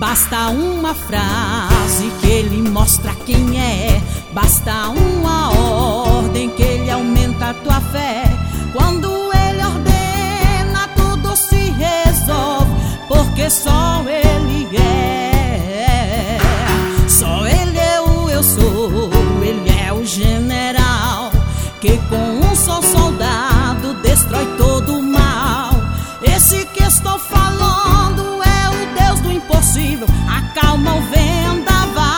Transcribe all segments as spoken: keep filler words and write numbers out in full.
Basta uma frase que ele mostra quem é. Basta uma ordem que ele aumenta a tua fé. Quando ele ordena, tudo se resolve, porque só ele é. Só ele é o eu sou. Ele é o general que com um só soldado destrói todo o mal. Esse que estou falando é o Deus do impossível, acalma o vendaval.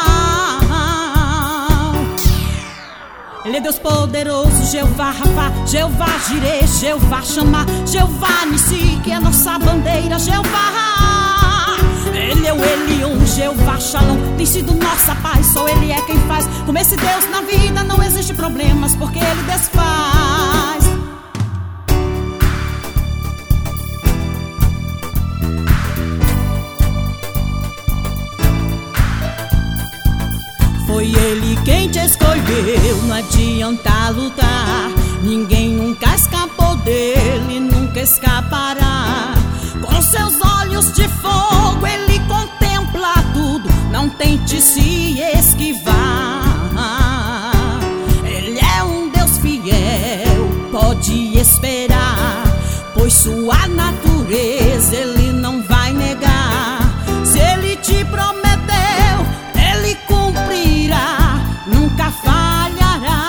Ele é Deus poderoso, Jeová Rafa, Jeová Jireh, Jeová Shammah, Jeová Nissi, que é nossa bandeira, Jeová. Ele é o Elion, Jeová Shalom, tem sido nossa paz, só ele é quem faz. Com esse Deus na vida não existe problemas, porque ele desfaz. Foi ele quem te escolheu, não adianta lutar. Ninguém nunca escapou dele, nunca escapará. Com seus olhos de fogo ele contempla tudo, não tente se esquivar. Ele é um Deus fiel, pode esperar, pois sua natureza ele não vai negar. Se ele te prometeu, ele cumprirá, nunca falhará.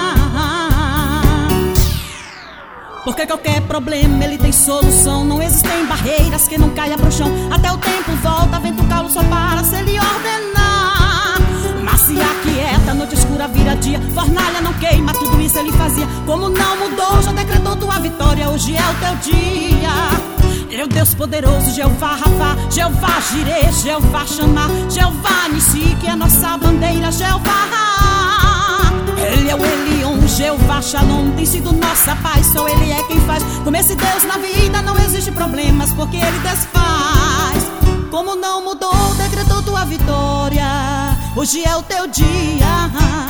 Porque qualquer problema ele tem solução. Não existem barreiras que não caia pro chão. Até o tempo volta, vento calo só para se ele ordenar. Mas se aquieta, noite escura vira dia, fornalha não queima, tudo isso ele fazia. Como não mudou, já decretou tua vitória, hoje é o teu dia. Ele é o Deus poderoso, Jeová Rafa, Jeová Jireh, Jeová Shammah, Jeová Nissi, que é nossa bandeira, Jeová. Ele é o Elion, Jeová Shalom, tem sido nossa paz, só ele é quem faz. Com esse Deus na vida não existe problemas, porque ele desfaz. Como não mudou, decretou tua vitória, hoje é o teu dia.